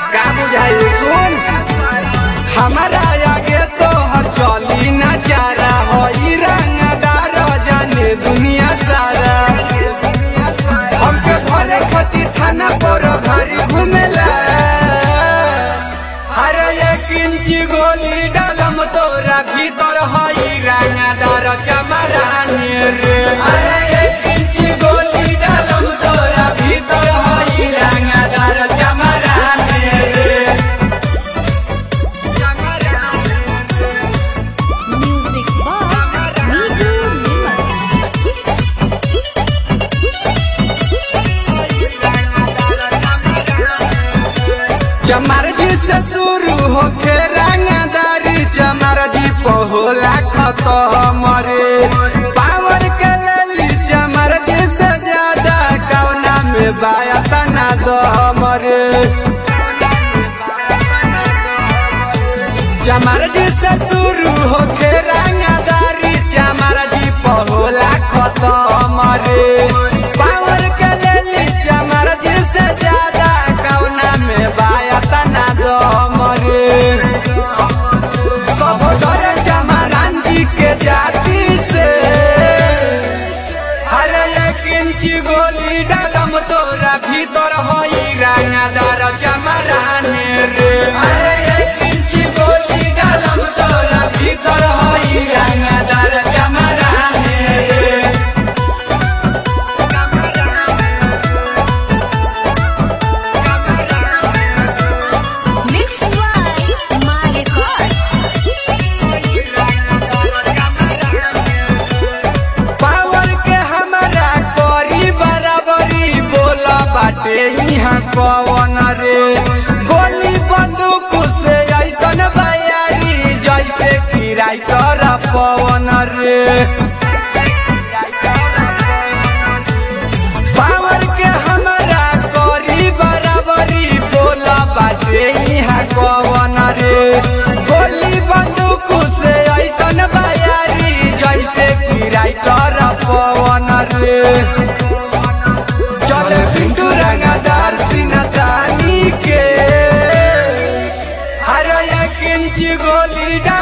का बुझाई सुन हमारा आगे तो हर चली नजारा होई रंगदार जाने दुनिया सारा हमके भरे खती थाना पर भारी घूमेला हर एक इंची गोली डालम तोरा भीतर होई रंगदार चमरानी रे हर एक इंची गोली डालम तोरा भीतर होई रंगदार चमरानी रे चमार जी से शुरू होके रंगदारी चमार जी पहोला खत्म रे पावर के लेली चमार जी से ज्यादा कौना में बाया तना दम रे चमार जी से शुरू होके रंगदारी चमार जी पहोला खत्म रे पावर के लेली चमार जी से ज्यादा कौना में बाया तना दम रे सब डर चमारान जी के जाति से हर एक इंची गोली डालम तोरा भीतर होई रंगदार चमरानी रे हर एक इंची गोली डालम तोरा भीतर होई रंगदार चमरानी रे यहाँ कौन रे गोली बंदूक से ऐसन बयारी जैसे किराय कर पवन रे पावर के हमारा करी बराबरी बोला बाटे यहाँ कौन रे गोली बंदूक से ऐसन बयारी जैसे किराय कर पवन रे चले पिंटू रंगदार सिनतानी के हर एक इंची गोली